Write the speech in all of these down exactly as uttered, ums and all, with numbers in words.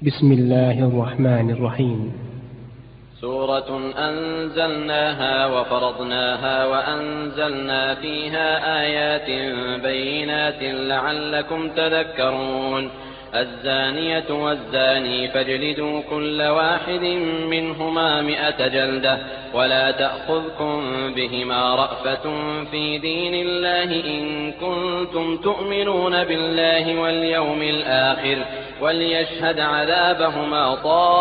بسم الله الرحمن الرحيم. سورة أنزلناها وفرضناها وأنزلنا فيها آيات بينات لعلكم تذكرون. الزانية والزاني فاجلدوا كل واحد منهما مئة جلدة ولا تأخذكم بهما رأفة في دين الله إن كنتم تؤمنون بالله واليوم الآخر وليشهد عذابهما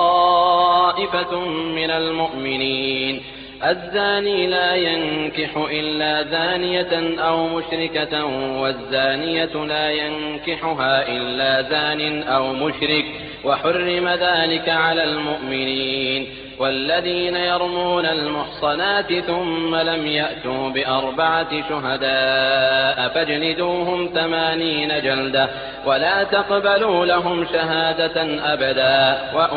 طائفة من المؤمنين. الزاني لا ينكح إلا زانية أو مشركة والزانية لا ينكحها إلا زان أو مشرك وحرم ذلك على المؤمنين. والذين يرمون المحصنات ثم لم يأتوا بأربعة شهداء فاجلدوهم ثمانين جلدة ولا تقبلوا لهم شهادة أبدا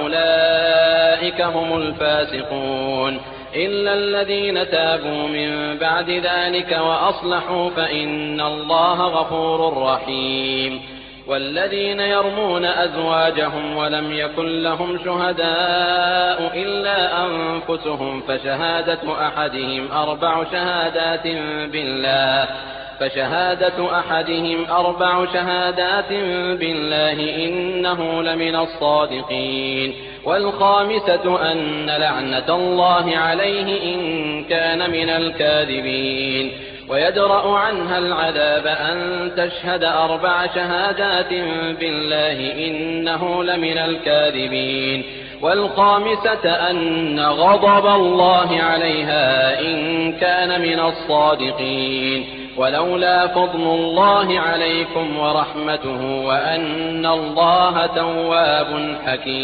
وأولئك هم الفاسقون إلا الذين تابوا من بعد ذلك وأصلحوا فإن الله غفور رحيم. والذين يرمون أزواجهم ولم يكن لهم شهداء إلا أنفسهم فشهادة أحدهم أربع شهادات بالله فشهادة أحدهم أربع شهادات بالله إنه لمن الصادقين. والخامسة أن لعنة الله عليه إن كان من الكاذبين. ويدرأ عنها العذاب أن تشهد أربع شهادات بالله إنه لمن الكاذبين. والخامسة أن غضب الله عليها إن كان من الصادقين. ولولا فضل الله عليكم ورحمته وأن الله تواب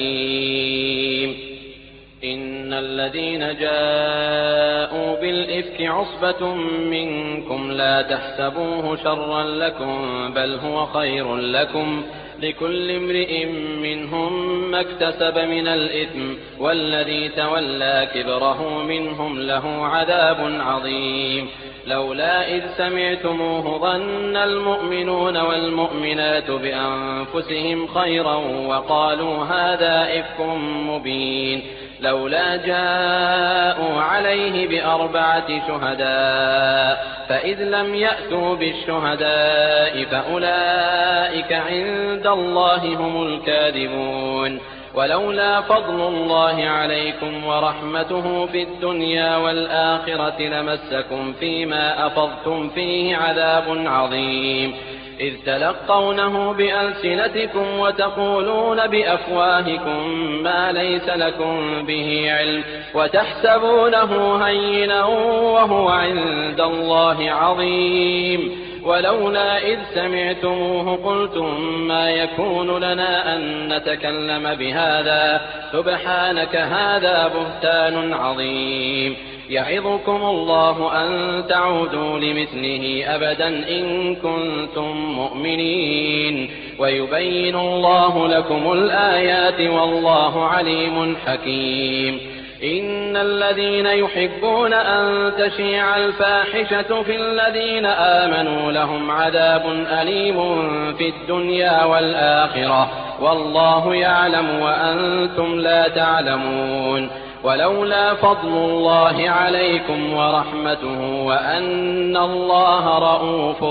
حكيم. إن الذين جاءوا بالإفك عصبة منكم لا تحسبوه شرا لكم بل هو خير لكم لكل امرئ منهم ما اكتسب من الإثم والذي تولى كبره منهم له عذاب عظيم. لولا إذ سمعتموه ظن المؤمنون والمؤمنات بأنفسهم خيرا وقالوا هذا إفك مبين. لولا جاءوا عليه بأربعة شهداء فإذ لم يأتوا بالشهداء فأولئك عند الله هم الكاذبون. ولولا فضل الله عليكم ورحمته في الدنيا والآخرة لمسكم فيما أفضتم فيه عذاب عظيم إذ تلقونه بألسنتكم وتقولون بأفواهكم ما ليس لكم به علم وتحسبونه هينا وهو عند الله عظيم. ولولا إذ سمعتموه قلتم ما يكون لنا أن نتكلم بهذا سبحانك هذا بهتان عظيم. يعظكم الله أن تعودوا لمثله أبدا إن كنتم مؤمنين ويبين الله لكم الآيات والله عليم حكيم. إن الذين يحبون أن تشيع الفاحشة في الذين آمنوا لهم عذاب أليم في الدنيا والآخرة والله يعلم وأنتم لا تعلمون. ولولا فضل الله عليكم ورحمته وأن الله رءوف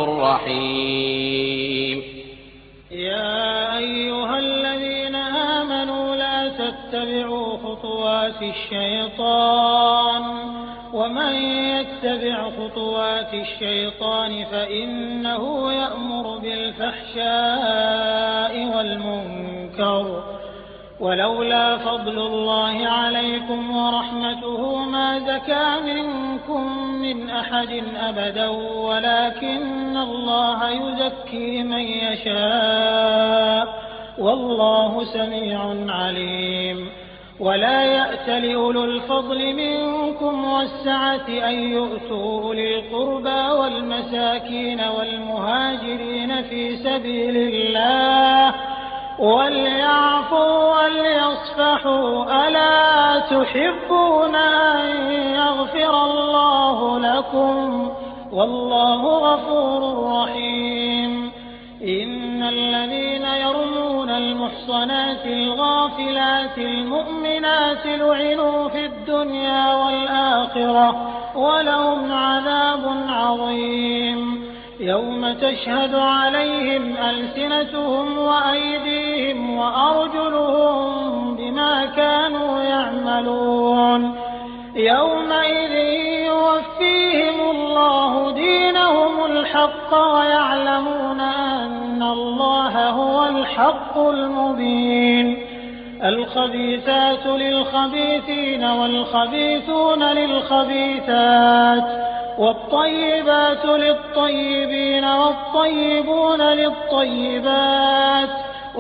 رحيم. يا أيها الذين آمنوا لا تتبعوا خطوات الشيطان ومن يتبع خطوات الشيطان فإنه يأمر بالفحشاء والمنكر. ولولا فضل الله عليكم ورحمته ما زكى منكم من أحد أبدا ولكن الله يزكي من يشاء والله سميع عليم. ولا يأت لأولو الفضل منكم والسعة أن يؤتوا أولي القربى والمساكين والمهاجرين في سبيل الله وليعفوا وليصفحوا ألا تحبون أن يغفر الله لكم والله غفور رحيم. إن الذين يرمون المحصنات المحصنات الغافلات المؤمنات لعنوا في الدنيا والآخرة ولهم عذاب عظيم يوم تشهد عليهم ألسنتهم وأيديهم وأرجلهم بما كانوا يعملون يومئذ يوفيهم الله دينهم الحق ويعلمون أن الله هو الحق المبين الخبيثات للخبيثين والخبيثون للخبيثات والطيبات للطيبين والطيبون للطيبات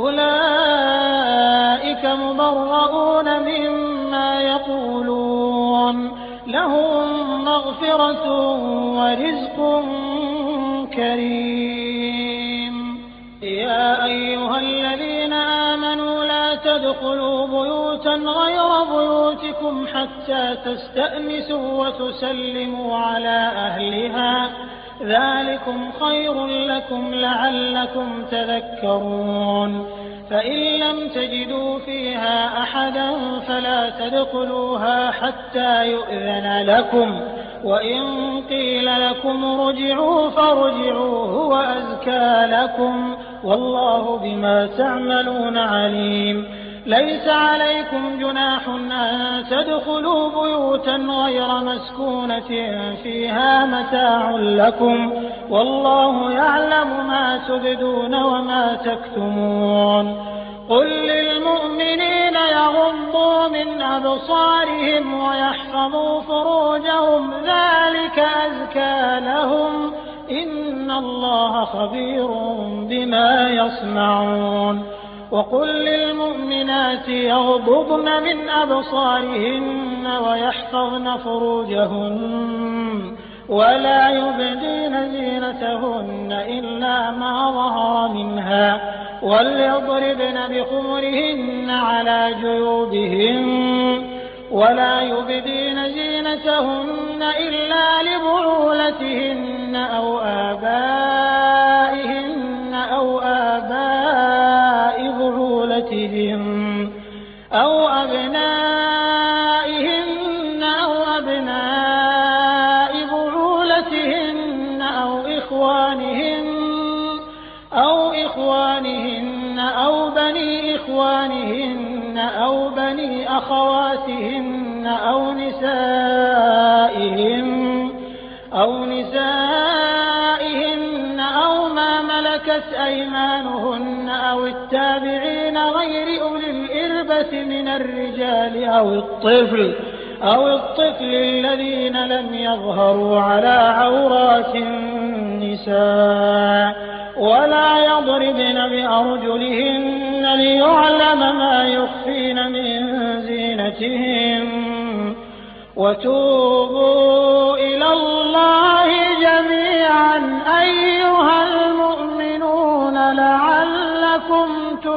أولئك مبرؤون مما يقولون لهم مغفرة ورزق كريم يا أيها الذين آمنوا لا تدخلوا بيوتا غير بيوتكم حتى تستأنسوا وتسلموا على أهلها ذلكم خير لكم لعلكم تذكرون فإن لم تجدوا فيها أحدا فلا تدخلوها حتى يؤذن لكم وإن قيل لكم ارجعوا فارجعوا هو أزكى لكم والله بما تعملون عليم ليس عليكم جناح أن تدخلوا بيوتا غير مسكونة فيها متاع لكم والله يعلم ما تبدون وما تكتمون قل للمؤمنين يغضوا من أبصارهم ويحفظوا فروجهم ذلك أزكى لهم إن الله خبير بما يصنعون وقل للمؤمنات يغضضن من أبصارهن ويحفظن فروجهن ولا يبدين زينتهن إلا ما ظهر منها وليضربن بخمرهن على جيوبهن ولا يبدين زينتهن إلا لبعولتهن أو آبائهن أو آباء بعولتهن أو أبنائهن أو أبناء بعولتهن أو إخوانهن أو إخوانهن أو بني إخوانهن أو بني أخواتهن أو نسائهن أو نسائهن أو ما ملكت أيمانهن أو التابعين غير أولي الإربة من الرجال أو الطفل أو الطفل الذين لم يظهروا على عورات النساء ولا يضربن بأرجلهن ليعلم ما يخفين من زينتهن وتوبوا إلى الله جميعا أيها المؤمنون لعلكم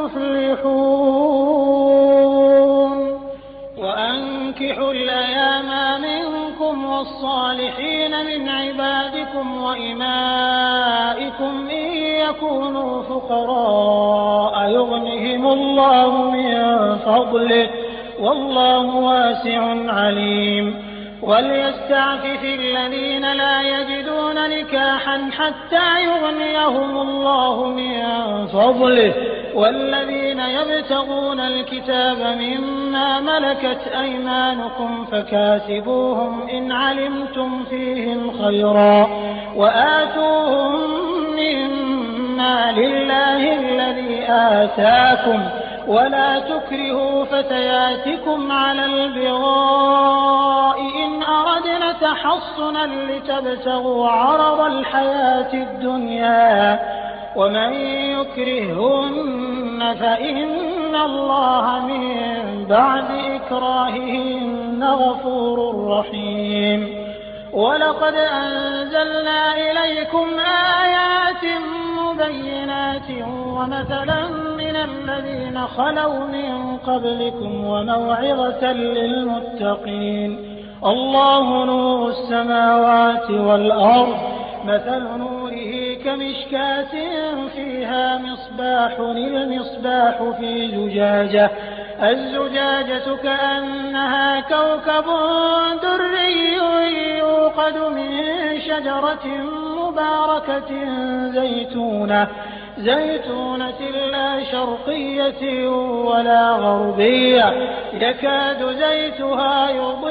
تفلحون وأنكحوا الأيام منكم والصالحين من عبادكم وإمائكم إن يكونوا فقراء يغنهم الله من فضله والله واسع عليم وليستعفف الذين لا يجدون نكاحا حتى يغنيهم الله من فضله والذين يبتغون الكتاب مما ملكت أيمانكم فكاتبوهم إن علمتم فيهم خيرا وآتوهم مما لله الذي آتاكم ولا تكرهوا فتياتكم على البغاء إن أردنا تحصنا لتبتغوا عرض الحياة الدنيا ومن يكرههن فإن الله من بعد إكراههن غفور رحيم ولقد أنزلنا إليكم آيات مبينات ومثلا من الذين خلوا من قبلكم وموعظة للمتقين الله نور السماوات والأرض مثل نوره كمشكاة فيها مصباح المصباح في زجاجة الزجاجة كأنها كوكب دري يوقد من شجرة مباركة زيتونة زيتونة لا شرقية ولا غربية يكاد زيتها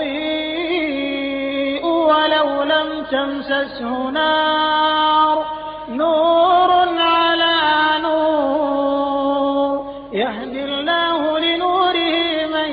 يضيء ولو لم تمسسه نار نور على نور يهدي الله لنوره من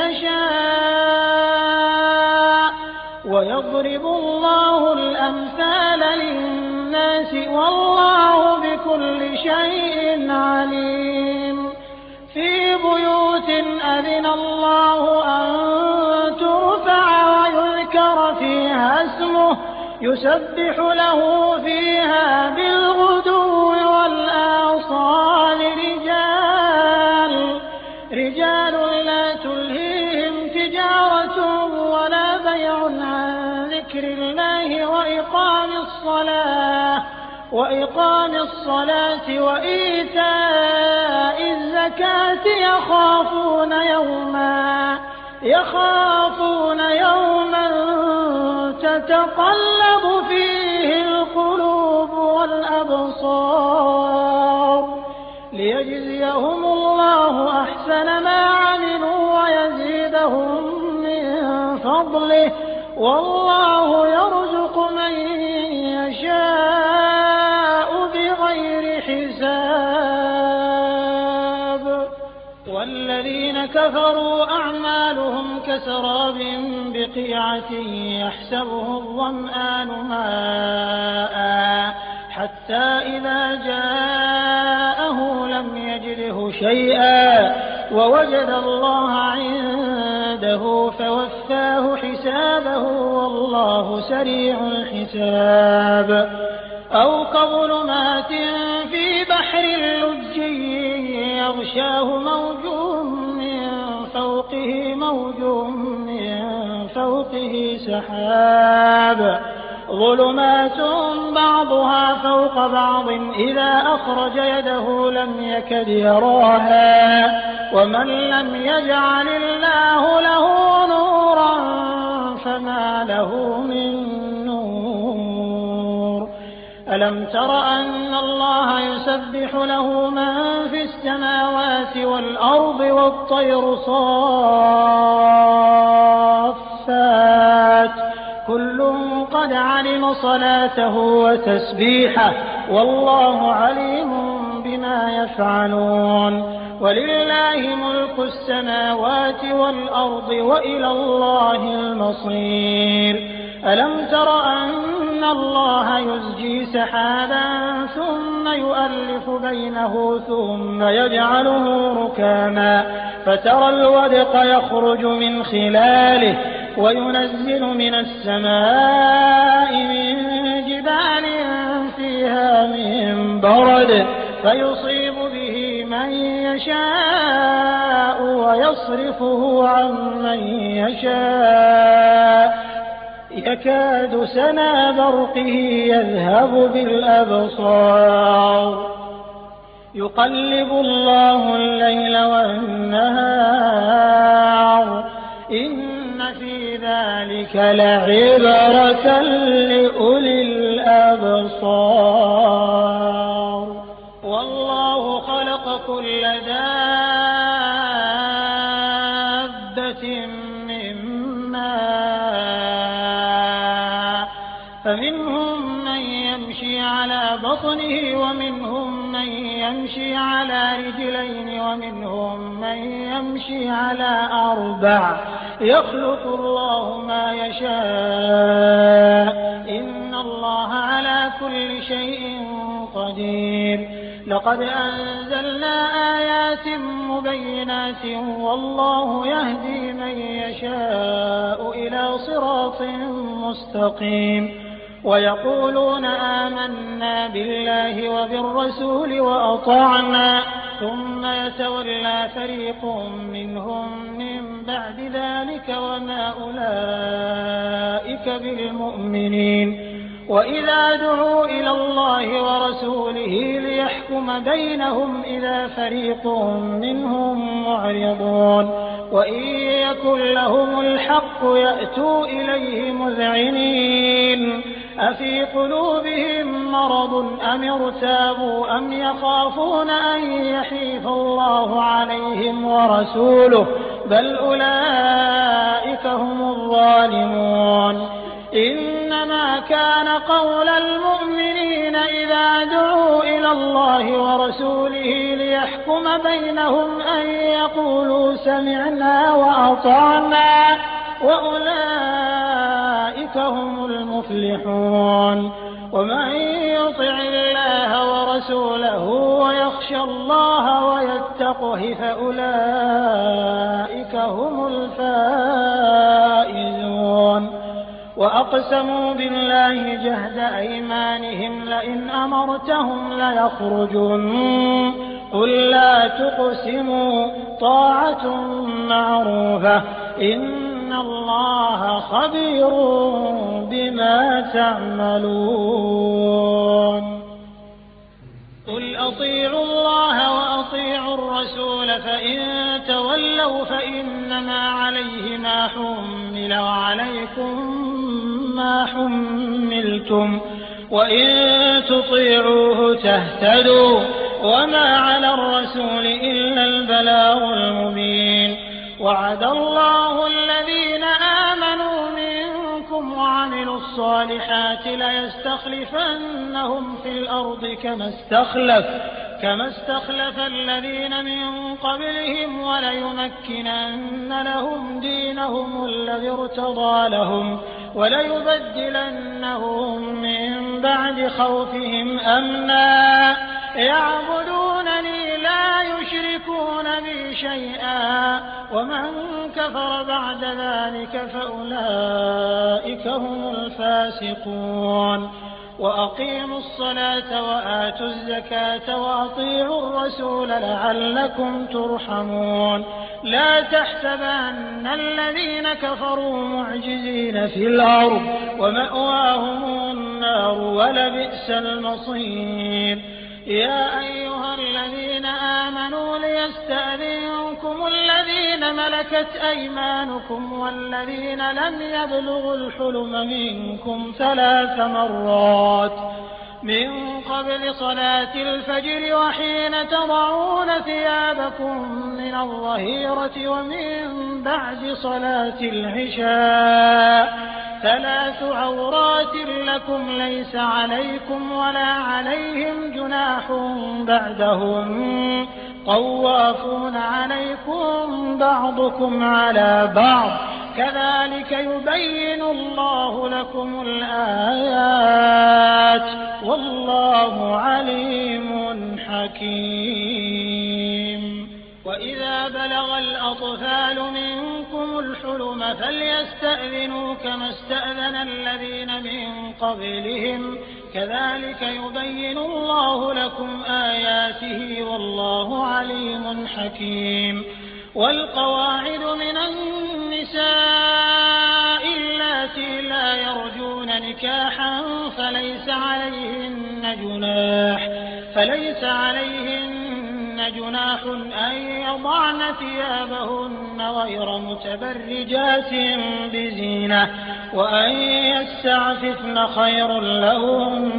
يشاء ويضرب الله الأمثال للناس والله بكل شيء عليم في بيوت أذن الله أن ترفع ويذكر فيها اسمه يسبح له فيها بالغدو والآصال رجال رجال لا تلهيهم تجارة ولا بيع عن ذكر الله وإقام الصلاة وإقام الصلاة وإيتاء الزكاة يخافون يوما يخافون يوما تتقلب فيه القلوب والأبصار ليجزيهم الله أحسن ما عملوا ويزيدهم من فضله والله يرزق من يشاء بغير حساب والذين كفروا أعمالهم كسراب بقيعة يحسبه الظمآن ماء حتى إذا جاءه لم يجده شيئا ووجد الله عنده فوفاه حسابه والله سريع الحساب أو كظلمات في بحر لجي يغشاه موج من فوقه موج من فوقه سحاب ظلمات بعضها فوق بعض إذا أخرج يده لم يكد يراها ومن لم يجعل الله له نورا فما له من نور ألم تر أن الله يسبح له من في السماوات والأرض والطير صافات كل قد علم صلاته وتسبيحه والله عليم بما يفعلون ولله ملك السماوات والأرض وإلى الله المصير ألم تر أن الله يزجي سحابا ثم يؤلف بينه ثم يجعله ركاما فترى الودق يخرج من خلاله وينزل من السماء من جبال فيها من برد فيصيب به من يشاء ويصرفه عن من يشاء يكاد سنا برقه يذهب بالأبصار يقلب الله الليل والنهار إن في ذلك لعبرة لأولي الأبصار والله خلق كل دابة من ماء فمنهم من يمشي على بطنه ومنهم من يمشي على رجلين ومنهم من يمشي على أربع يخلق الله ما يشاء إن الله على كل شيء قدير لقد أنزلنا آيات مبينات والله يهدي من يشاء إلى صراط مستقيم ويقولون آمنا بالله وبالرسول وأطعنا ثم يتولى فريق منهم من بعد ذلك وما أولئك بالمؤمنين وإذا دعوا إلى الله ورسوله ليحكم بينهم إذا فريق منهم معرضون وإن يكن لهم الحق يأتوا إليه مذعنين أفي قلوبهم مرض أم ارتابوا أم يخافون أن يحيف الله عليهم ورسوله بل أولئك هم الظالمون إنما كان قول المؤمنين إذا دعوا إلى الله ورسوله ليحكم بينهم أن يقولوا سمعنا وأطعنا وأولئك هم المفلحون ومن يطع الله ورسوله ويخشى الله ويتقه فأولئك هم الفائزون وأقسموا بالله جهد أيمانهم لئن أمرتهم ليخرجون قل لا تقسموا طاعة معروفة إن الله خبير بما تعملون قل أطيعوا الله وأطيعوا الرسول فإن تولوا فإنما عليه ما حمل وعليكم ما حملتم وإن تطيعوه تهتدوا وما على الرسول إلا البلاغ المبين وعد الله الذين آمنوا منكم وعملوا الصالحات ليستخلفنهم في الأرض كما استخلف كما استخلف الذين من قبلهم وليمكنن لهم دينهم الذي ارتضى لهم وليبدلنهم من بعد خوفهم أمنا يعبدونني لا يشركون بي شيئا ومن كفر بعد ذلك فأولئك هم الفاسقون وأقيموا الصلاة وآتوا الزكاة وأطيعوا الرسول لعلكم ترحمون لا تحسبن الذين كفروا معجزين في الأرض ومأواهم النار ولبئس المصير يا أيها الذين آمنوا ليستأذنكم الذين ملكت أيمانكم والذين لم يبلغوا الحلم منكم ثلاث مرات من قبل صلاة الفجر وحين تضعون ثيابكم من الظهيرة ومن بعد صلاة العشاء ثلاث عورات لكم ليس عليكم ولا عليهم جناح بعدهم طوافون عليكم بعضكم على بعض كذلك يبين الله لكم الآيات والله عليم حكيم وإذا بلغ الأطفال منكم الحلم فليستأذنوا كما استأذن الذين من قبلهم كذلك يبين الله لكم آياته والله عليم حكيم والقواعد من النساء اللاتي لا يرجون نكاحا فليس عليهن جناح فليس عليهن جناح أن يضعن ثيابهن غير متبرجات بزينة وأن يستعففن خير لهم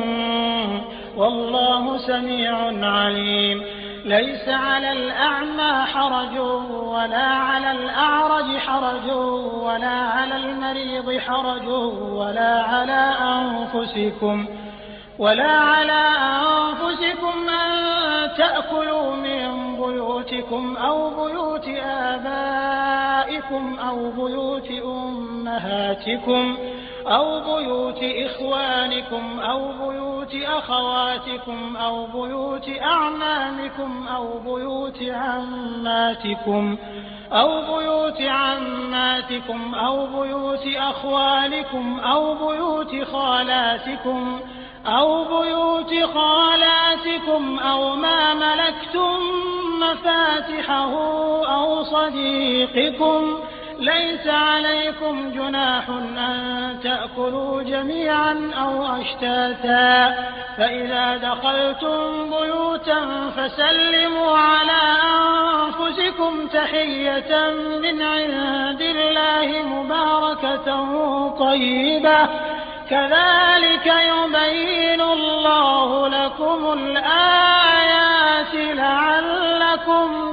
والله سميع عليم ليس على الأعمى حرج ولا على الأعرج حرج ولا على المريض حرج ولا على أنفسكم ولا على أنفسكم أن تأكلوا من بيوتكم أو بيوت آبائكم أو بيوت أمهاتكم أو بيوت إخوانكم أو بيوت أخواتكم أو بيوت أعمامكم أو بيوت عماتكم أو بيوت عماتكم أو بيوت أخوالكم أو بيوت خالاتكم أو بيوت خالاتكم أو ما ملكتم مفاتحه أو صديقكم ليس عليكم جناح أن تأكلوا جميعا أو أشتاتا فإذا دخلتم بيوتا فسلموا على أنفسكم تحية من عند الله مباركة طيبة كذلك يبين الله لكم الآيات لعلكم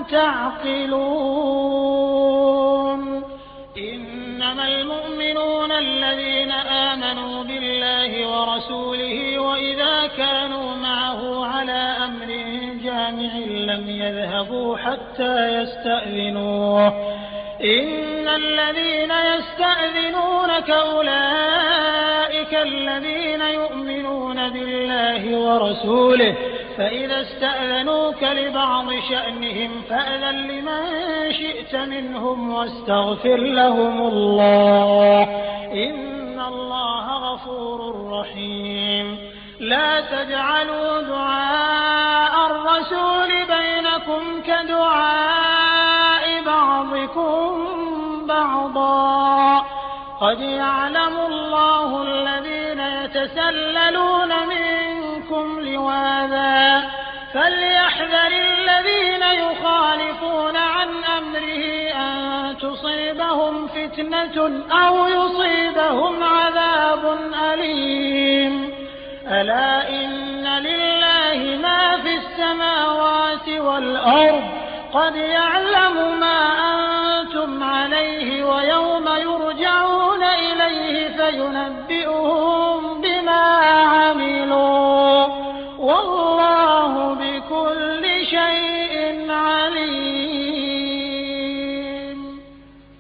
تعقلون إنما المؤمنون الذين آمنوا بالله ورسوله وإذا كانوا معه على أمر جامع لم يذهبوا حتى يستأذنوه إن الذين يستأذنونك أولئك الذين يؤمنون بالله ورسوله فإذا استأذنوك لبعض شأنهم فأذن لمن شئت منهم واستغفر لهم الله إن الله غفور رحيم لا تجعلوا دعاء الرسول بينكم كدعاء بعضكم بعضا قد يعلم الله الذين يتسللون منكم لواذا فليحذر الذين يخالفون عن أمره أن تصيبهم فتنة أو يصيبهم عذاب أليم ألا إن لله ما في السماوات والأرض قد يعلم ما أنتم عليه ويوم يرجعون إليه فينبئهم